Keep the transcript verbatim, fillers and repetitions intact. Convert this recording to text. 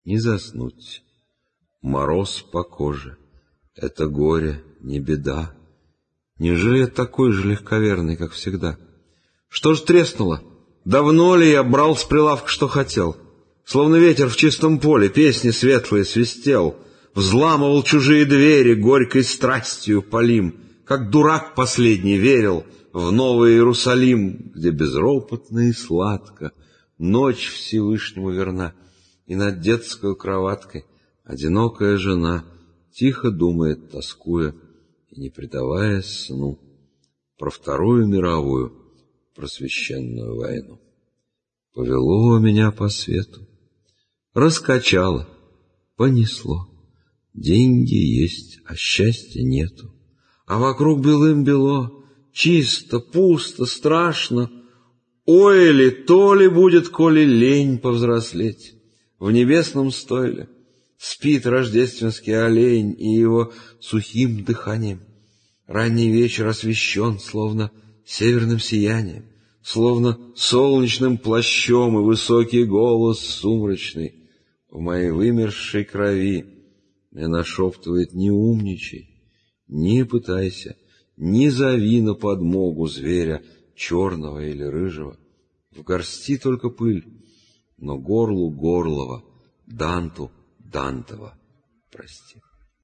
не заснуть. Мороз по коже — это горе, не беда. Неужели я такой же легковерный, как всегда? Что ж треснуло? Давно ли я брал с прилавка, что хотел? Словно ветер в чистом поле, песни светлые свистел, взламывал чужие двери, горькой страстью палим, как дурак последний верил в Новый Иерусалим, где безропотно и сладко ночь Всевышнему верна, и над детской кроваткой одинокая жена тихо думает, тоскуя и не предаваясь сну, про Вторую мировую, про священную войну. Повело меня по свету, раскачало, понесло. Деньги есть, а счастья нету. А вокруг белым-бело, чисто, пусто, страшно. Ой ли, то ли будет, коли лень повзрослеть. В небесном стойле спит рождественский олень, и его сухим дыханием ранний вечер освещен, словно северным сиянием, словно солнечным плащом, и высокий голос сумрачный в моей вымершей крови мне нашептывает: не умничай, не пытайся, не зови на подмогу зверя черного или рыжего. В горсти только пыль, но горлу горлова, Данту Дантова прости.